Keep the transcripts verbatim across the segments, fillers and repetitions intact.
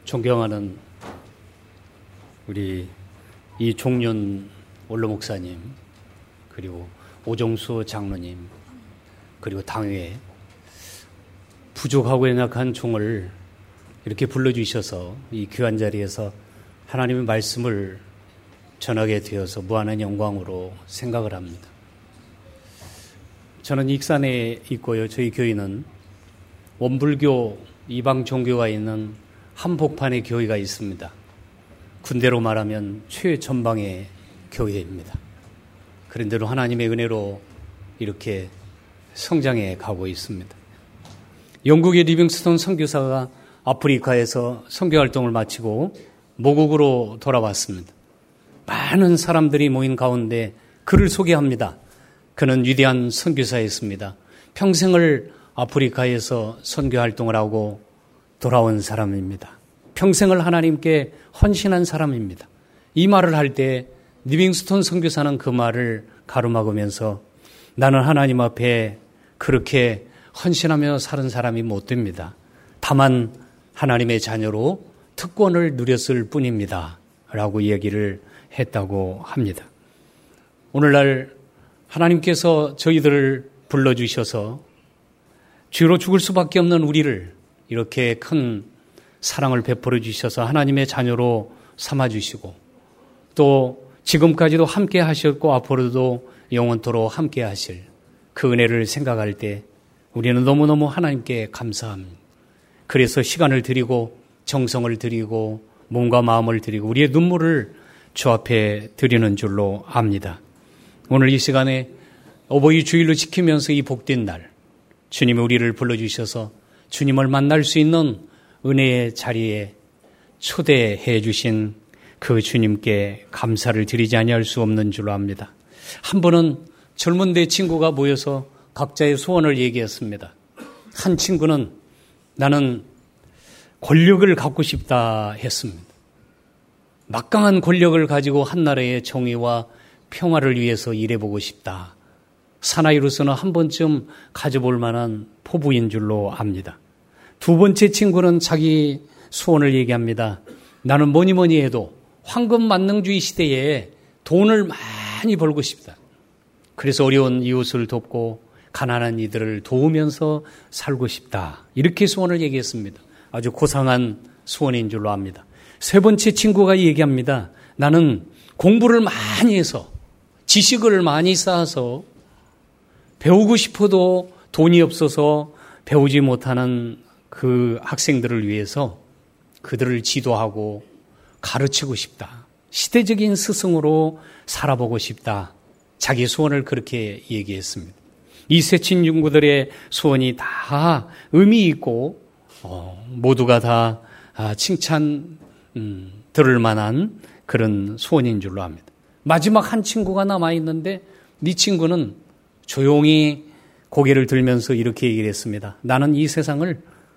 존경하는 우리 이종윤 원로 목사님, 그리고 오종수 장로님, 그리고 당회, 부족하고 연약한 종을 이렇게 불러주셔서 이 귀한 자리에서 하나님의 말씀을 전하게 되어서 무한한 영광으로 생각을 합니다. 저는 익산에 있고요. 저희 교회는 원불교 이방 종교가 있는 한복판의 교회가 있습니다. 군대로 말하면 최전방의 교회입니다. 그런데도 하나님의 은혜로 이렇게 성장해 가고 있습니다. 영국의 리빙스톤 선교사가 아프리카에서 선교활동을 마치고 모국으로 돌아왔습니다. 많은 사람들이 모인 가운데 그를 소개합니다. 그는 위대한 선교사였습니다. 평생을 아프리카에서 선교활동을 하고 돌아온 사람입니다. 평생을 하나님께 헌신한 사람입니다. 이 말을 할 때 리빙스톤 선교사는 그 말을 가로막으면서 나는 하나님 앞에 그렇게 헌신하며 사는 사람이 못 됩니다. 다만 하나님의 자녀로 특권을 누렸을 뿐입니다. 라고 이야기를 했다고 합니다. 오늘날 하나님께서 저희들을 불러주셔서 죄로 죽을 수밖에 없는 우리를 이렇게 큰 사랑을 베풀어 주셔서 하나님의 자녀로 삼아주시고 또 지금까지도 함께 하셨고 앞으로도 영원토록 함께 하실 그 은혜를 생각할 때 우리는 너무너무 하나님께 감사합니다. 그래서 시간을 드리고 정성을 드리고 몸과 마음을 드리고 우리의 눈물을 주 앞에 드리는 줄로 압니다. 오늘 이 시간에 어버이 주일로 지키면서 이 복된 날 주님이 우리를 불러주셔서 주님을 만날 수 있는 은혜의 자리에 초대해 주신 그 주님께 감사를 드리지 아니할 수 없는 줄로 압니다. 한 번은 젊은 네 친구가 모여서 각자의 소원을 얘기했습니다. 한 친구는 나는 권력을 갖고 싶다 했습니다. 막강한 권력을 가지고 한나라의 정의와 평화를 위해서 일해보고 싶다. 사나이로서는 한 번쯤 가져볼 만한 포부인 줄로 압니다. 두 번째 친구는 자기 소원을 얘기합니다. 나는 뭐니 뭐니 해도 황금 만능주의 시대에 돈을 많이 벌고 싶다. 그래서 어려운 이웃을 돕고 가난한 이들을 도우면서 살고 싶다. 이렇게 소원을 얘기했습니다. 아주 고상한 소원인 줄로 압니다. 세 번째 친구가 얘기합니다. 나는 공부를 많이 해서 지식을 많이 쌓아서 배우고 싶어도 돈이 없어서 배우지 못하는 그 학생들을 위해서 그들을 지도하고 가르치고 싶다. 시대적인 스승으로 살아보고 싶다. 자기 소원을 그렇게 얘기했습니다. 이 세 친구들의 소원이 다 의미 있고 어, 모두가 다 칭찬 음, 들을 만한 그런 소원인 줄로 압니다. 마지막 한 친구가 남아있는데 이 친구는 조용히 고개를 들면서 이렇게 얘기를 했습니다. 나는 이 세상을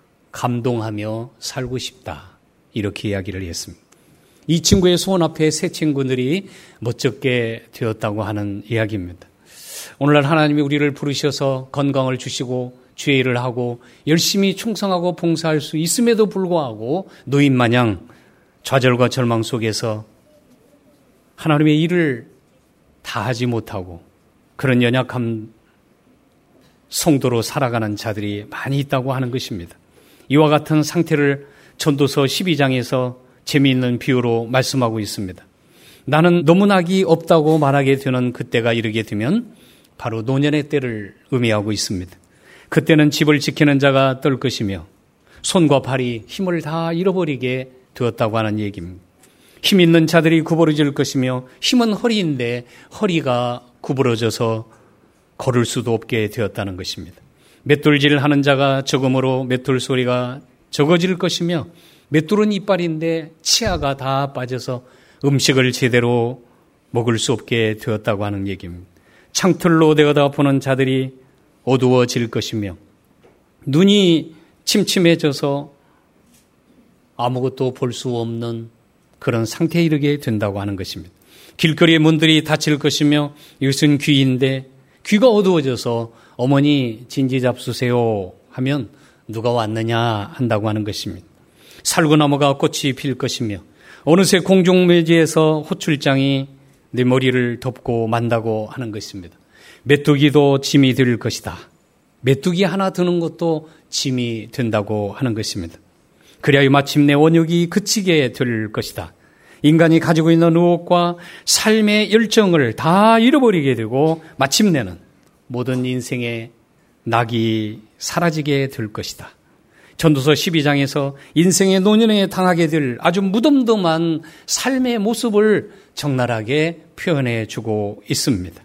감동하며 살고 싶다. 이렇게 이야기를 했습니다. 이 친구의 소원 앞에 세 친구들이 멋쩍게 되었다고 하는 이야기입니다. 오늘날 하나님이 우리를 부르셔서 건강을 주시고 주의 일을 하고 열심히 충성하고 봉사할 수 있음에도 불구하고 노인 마냥 좌절과 절망 속에서 하나님의 일을 다 하지 못하고 그런 연약한 성도로 살아가는 자들이 많이 있다고 하는 것입니다. 이와 같은 상태를 전도서 십이 장에서 재미있는 비유로 말씀하고 있습니다. 나는 너무 낙이 없다고 말하게 되는 그때가 이르게 되면 바로 노년의 때를 의미하고 있습니다. 그때는 집을 지키는 자가 떨 것이며 손과 발이 힘을 다 잃어버리게 되었다고 하는 얘기입니다. 힘 있는 자들이 구부러질 것이며 힘은 허리인데 허리가 구부러져서 걸을 수도 없게 되었다는 것입니다. 맷돌질을 하는 자가 적음으로 맷돌 소리가 적어질 것이며 맷돌은 이빨인데 치아가 다 빠져서 음식을 제대로 먹을 수 없게 되었다고 하는 얘기입니다. 창틀로 내어다보는 자들이 어두워질 것이며 눈이 침침해져서 아무것도 볼 수 없는 그런 상태에 이르게 된다고 하는 것입니다. 길거리의 문들이 닫힐 것이며 이것은 귀인데 귀가 어두워져서 어머니 진지 잡수세요 하면 누가 왔느냐 한다고 하는 것입니다. 살구나무가 꽃이 필 것이며 어느새 공중묘지에서 호출장이 내 머리를 덮고 만다고 하는 것입니다. 메뚜기도 짐이 될 것이다. 메뚜기 하나 드는 것도 짐이 된다고 하는 것입니다. 그리하여 마침내 원욕이 그치게 될 것이다. 인간이 가지고 있는 의욕과 삶의 열정을 다 잃어버리게 되고 마침내는 모든 인생의 낙이 사라지게 될 것이다. 전도서 십이 장에서 인생의 노년에 당하게 될 아주 무덤덤한 삶의 모습을 적나라하게 표현해 주고 있습니다.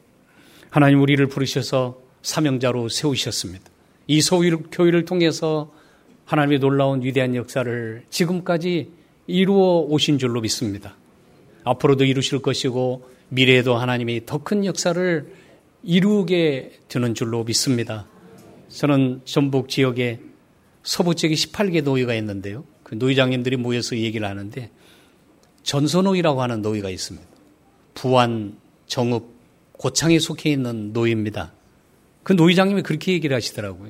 하나님 우리를 부르셔서 사명자로 세우셨습니다. 이 서울교회를 통해서 하나님의 놀라운 위대한 역사를 지금까지 이루어 오신 줄로 믿습니다. 앞으로도 이루실 것이고 미래에도 하나님이 더 큰 역사를 이루게 되는 줄로 믿습니다. 저는 전북 지역에 서부지역에 십팔 개 노회가 있는데요. 그 노회장님들이 모여서 얘기를 하는데 전소노회라고 하는 노회가 있습니다. 부안, 정읍, 고창에 속해 있는 노회입니다. 그 노회장님이 그렇게 얘기를 하시더라고요.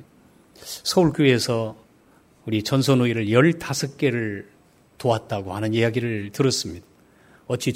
서울교회에서 우리 전소노회를 열다섯 개를 도왔다고 하는 이야기를 들었습니다. 어찌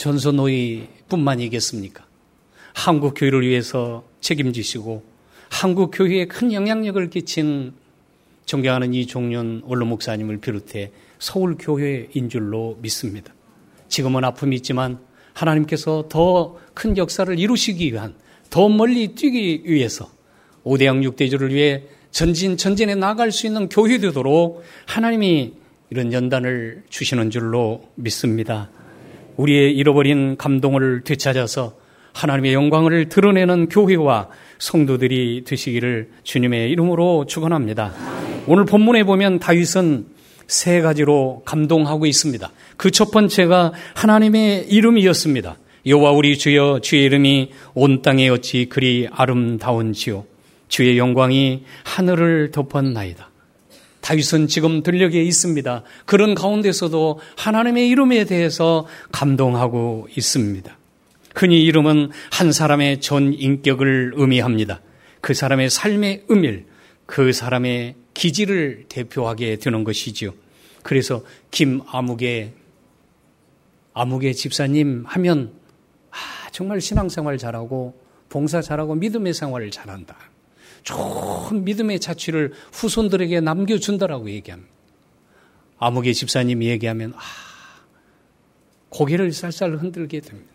전소노회뿐만이겠습니까? 한국교회를 위해서 책임지시고 한국교회에 큰 영향력을 끼친 존경하는 이종윤 원로 목사님을 비롯해 서울교회인 줄로 믿습니다. 지금은 아픔이 있지만 하나님께서 더 큰 역사를 이루시기 위한, 더 멀리 뛰기 위해서 오대양 육대주를 위해 전진 전진해 나갈 수 있는 교회 되도록 하나님이 이런 연단을 주시는 줄로 믿습니다. 우리의 잃어버린 감동을 되찾아서 하나님의 영광을 드러내는 교회와 성도들이 되시기를 주님의 이름으로 축원합니다. 오늘 본문에 보면 다윗은 세 가지로 감동하고 있습니다. 그 첫 번째가 하나님의 이름이었습니다. 여호와 우리 주여, 주의 이름이 온 땅에 어찌 그리 아름다운지요. 주의 영광이 하늘을 덮었나이다. 다윗은 지금 들녘에 있습니다. 그런 가운데서도 하나님의 이름에 대해서 감동하고 있습니다. 흔히 이름은 한 사람의 전 인격을 의미합니다. 그 사람의 삶의 의미를, 그 사람의 기질을 대표하게 되는 것이지요. 그래서 김아무개, 아무개 집사님 하면 아, 정말 신앙생활 잘하고 봉사 잘하고 믿음의 생활을 잘한다. 좋은 믿음의 자취를 후손들에게 남겨준다라고 얘기합니다. 아무개 집사님이 얘기하면 아, 고개를 쌀쌀 흔들게 됩니다.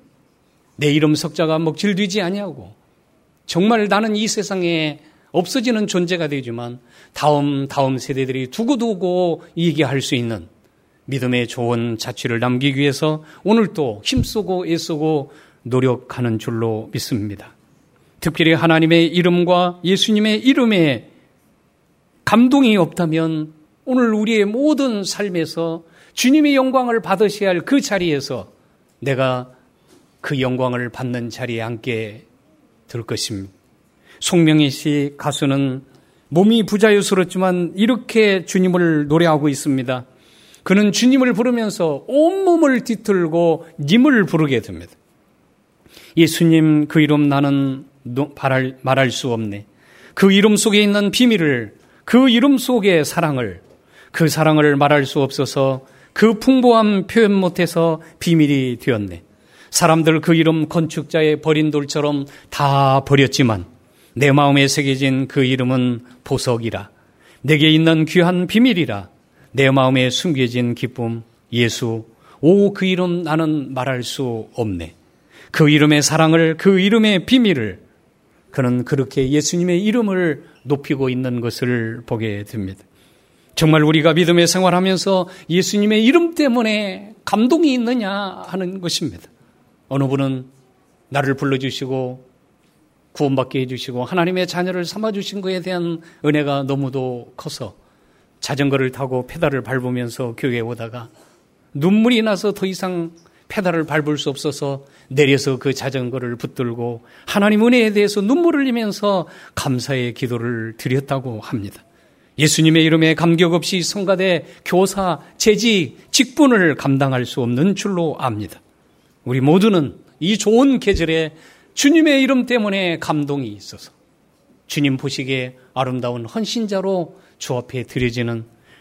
내 이름 석자가 먹칠되지 아니하고 정말 나는 이 세상에 없어지는 존재가 되지만 다음 다음 세대들이 두고두고 얘기할 수 있는 믿음의 좋은 자취를 남기기 위해서 오늘도 힘쓰고 애쓰고 노력하는 줄로 믿습니다. 특별히 하나님의 이름과 예수님의 이름에 감동이 없다면 오늘 우리의 모든 삶에서 주님의 영광을 받으셔야 할 그 자리에서 내가 그 영광을 받는 자리에 앉게 될 것입니다. 송명희 씨 가수는 몸이 부자유스럽지만 이렇게 주님을 노래하고 있습니다. 그는 주님을 부르면서 온몸을 뒤틀고 님을 부르게 됩니다. 예수님 그 이름 나는 말할, 말할 수 없네. 그 이름 속에 있는 비밀을, 그 이름 속의 사랑을, 그 사랑을 말할 수 없어서 그 풍부함 표현 못해서 비밀이 되었네. 사람들 그 이름 건축자의 버린 돌처럼 다 버렸지만 내 마음에 새겨진 그 이름은 보석이라. 내게 있는 귀한 비밀이라. 내 마음에 숨겨진 기쁨 예수. 오, 그 이름 나는 말할 수 없네. 그 이름의 사랑을, 그 이름의 비밀을 그는 그렇게 예수님의 이름을 높이고 있는 것을 보게 됩니다. 정말 우리가 믿음의 생활하면서 예수님의 이름 때문에 감동이 있느냐 하는 것입니다. 어느 분은 나를 불러주시고 구원받게 해주시고 하나님의 자녀를 삼아주신 것에 대한 은혜가 너무도 커서 자전거를 타고 페달을 밟으면서 교회에 오다가 눈물이 나서 더 이상 페달을 밟을 수 없어서 내려서 그 자전거를 붙들고 하나님 은혜에 대해서 눈물을 흘리면서 감사의 기도를 드렸다고 합니다. 예수님의 이름에 감격 없이 성가대, 교사, 재직, 직분을 감당할 수 없는 줄로 압니다. 우리 모두는 이 좋은 계절에 주님의 이름 때문에 감동이 있어서 주님 보시기에 아름다운 헌신자로 주 앞에 드려지는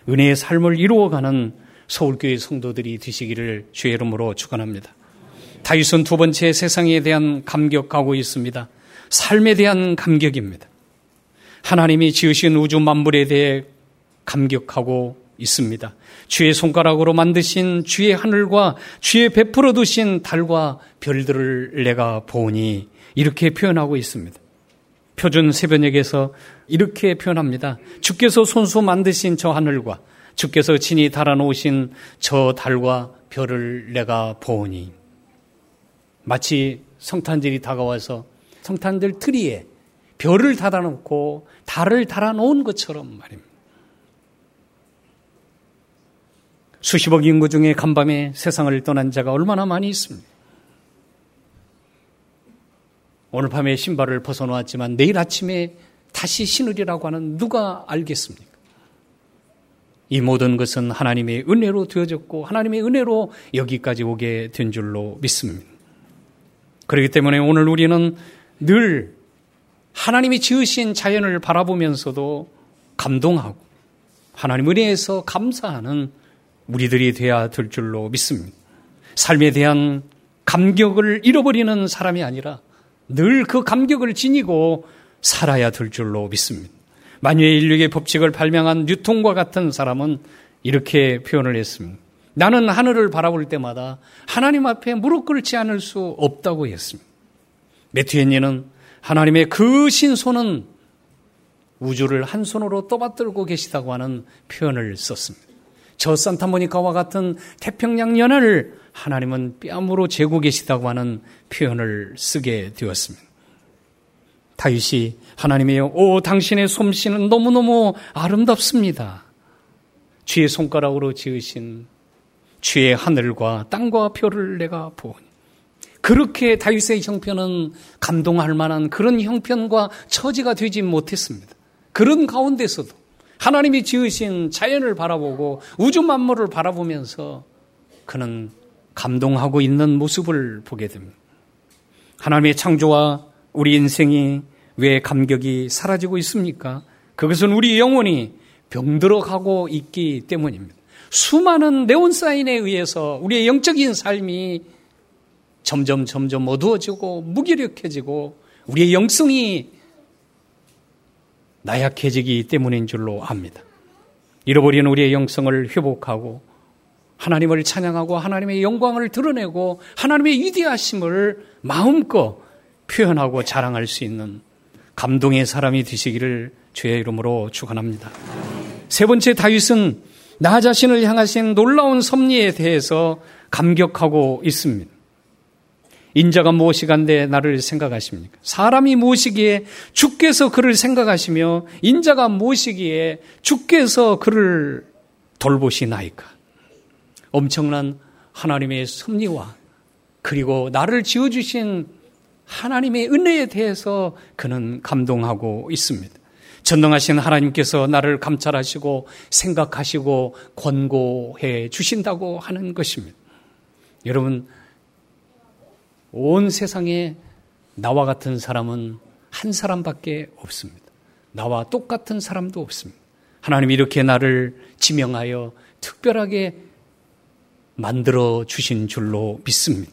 은혜의 삶을 이루어가는 서울교회 성도들이 되시기를 주의 이름으로 축원합니다. 다윗은 두 번째 세상에 대한 감격하고 있습니다. 삶에 대한 감격입니다. 하나님이 지으신 우주 만물에 대해 감격하고 있습니다. 주의 손가락으로 만드신 주의 하늘과 주의 베풀어 두신 달과 별들을 내가 보니, 이렇게 표현하고 있습니다. 표준 세번역에서 이렇게 표현합니다. 주께서 손수 만드신 저 하늘과 주께서 친히 달아놓으신 저 달과 별을 내가 보니, 마치 성탄절이 다가와서 성탄절 트리에 별을 달아놓고 달을 달아놓은 것처럼 말입니다. 수십억 인구 중에 간밤에 세상을 떠난 자가 얼마나 많이 있습니까? 오늘 밤에 신발을 벗어놓았지만 내일 아침에 다시 신으리라고 하는 누가 알겠습니까? 이 모든 것은 하나님의 은혜로 되어졌고 하나님의 은혜로 여기까지 오게 된 줄로 믿습니다. 그렇기 때문에 오늘 우리는 늘 하나님이 지으신 자연을 바라보면서도 감동하고 하나님 은혜에서 감사하는 우리들이 되어야 될 줄로 믿습니다. 삶에 대한 감격을 잃어버리는 사람이 아니라 늘 그 감격을 지니고 살아야 될 줄로 믿습니다. 만유의 인력의 법칙을 발명한 뉴턴과 같은 사람은 이렇게 표현을 했습니다. 나는 하늘을 바라볼 때마다 하나님 앞에 무릎 꿇지 않을 수 없다고 했습니다. 매튜 헨리는 하나님의 그 신손은 우주를 한 손으로 떠받들고 계시다고 하는 표현을 썼습니다. 저 산타모니카와 같은 태평양 연안을 하나님은 뺨으로 재고 계시다고 하는 표현을 쓰게 되었습니다. 다윗이 하나님이여, 오 당신의 솜씨는 너무너무 아름답습니다. 주의 손가락으로 지으신 주의 하늘과 땅과 별을 내가 보니, 그렇게 다윗의 형편은 감동할 만한 그런 형편과 처지가 되지 못했습니다. 그런 가운데서도 하나님이 지으신 자연을 바라보고 우주 만물을 바라보면서 그는 감동하고 있는 모습을 보게 됩니다. 하나님의 창조와 우리 인생이 왜 감격이 사라지고 있습니까? 그것은 우리 영혼이 병들어가고 있기 때문입니다. 수많은 네온사인에 의해서 우리의 영적인 삶이 점점 점점 어두워지고 무기력해지고 우리의 영성이 나약해지기 때문인 줄로 압니다. 잃어버린 우리의 영성을 회복하고 하나님을 찬양하고 하나님의 영광을 드러내고 하나님의 위대하심을 마음껏 표현하고 자랑할 수 있는 감동의 사람이 되시기를 주의 이름으로 축원합니다. 세 번째, 다윗은 나 자신을 향하신 놀라운 섭리에 대해서 감격하고 있습니다. 인자가 무엇이간데 나를 생각하십니까? 사람이 무엇이기에 주께서 그를 생각하시며 인자가 무엇이기에 주께서 그를 돌보시나이까? 엄청난 하나님의 섭리와 그리고 나를 지어주신 하나님의 은혜에 대해서 그는 감동하고 있습니다. 전능하신 하나님께서 나를 감찰하시고 생각하시고 권고해 주신다고 하는 것입니다. 여러분, 온 세상에 나와 같은 사람은 한 사람밖에 없습니다. 나와 똑같은 사람도 없습니다. 하나님이 이렇게 나를 지명하여 특별하게 만들어 주신 줄로 믿습니다.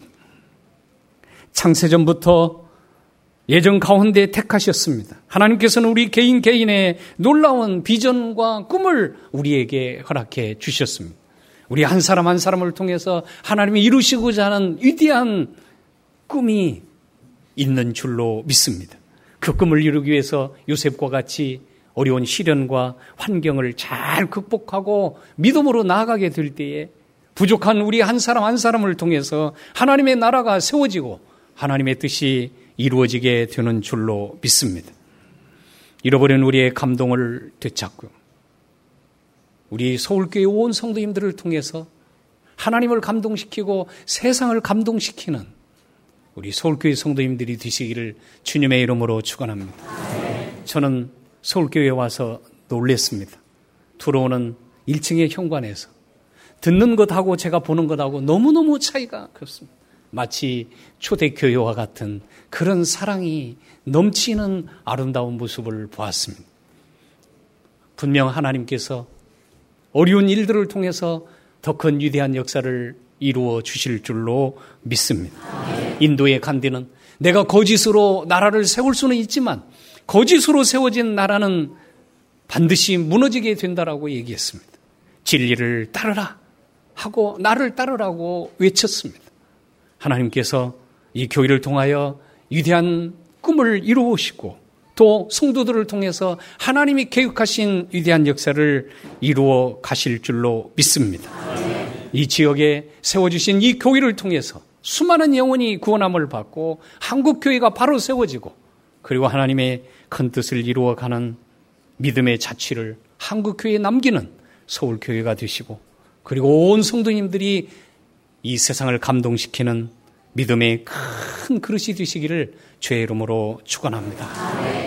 창세전부터 예정 가운데 택하셨습니다. 하나님께서는 우리 개인 개인의 놀라운 비전과 꿈을 우리에게 허락해 주셨습니다. 우리 한 사람 한 사람을 통해서 하나님이 이루시고자 하는 위대한 꿈이 있는 줄로 믿습니다. 그 꿈을 이루기 위해서 요셉과 같이 어려운 시련과 환경을 잘 극복하고 믿음으로 나아가게 될 때에 부족한 우리 한 사람 한 사람을 통해서 하나님의 나라가 세워지고 하나님의 뜻이 이루어지게 되는 줄로 믿습니다. 잃어버린 우리의 감동을 되찾고 우리 서울교회 온 성도님들을 통해서 하나님을 감동시키고 세상을 감동시키는 우리 서울교회 성도님들이 되시기를 주님의 이름으로 축원합니다. 저는 서울교회에 와서 놀랬습니다. 들어오는 일 층의 현관에서 듣는 것하고 제가 보는 것하고 너무너무 차이가 컸습니다. 마치 초대교회와 같은 그런 사랑이 넘치는 아름다운 모습을 보았습니다. 분명 하나님께서 어려운 일들을 통해서 더 큰 위대한 역사를 이루어 주실 줄로 믿습니다. 인도의 간디는 내가 거짓으로 나라를 세울 수는 있지만 거짓으로 세워진 나라는 반드시 무너지게 된다라고 얘기했습니다. 진리를 따르라 하고 나를 따르라고 외쳤습니다. 하나님께서 이 교회를 통하여 위대한 꿈을 이루시고 또 성도들을 통해서 하나님이 계획하신 위대한 역사를 이루어 가실 줄로 믿습니다. 이 지역에 세워주신 이 교회를 통해서 수많은 영혼이 구원함을 받고 한국교회가 바로 세워지고 그리고 하나님의 큰 뜻을 이루어가는 믿음의 자취를 한국교회에 남기는 서울교회가 되시고 그리고 온 성도님들이 이 세상을 감동시키는 믿음의 큰 그릇이 되시기를 주의 이름으로 축원합니다.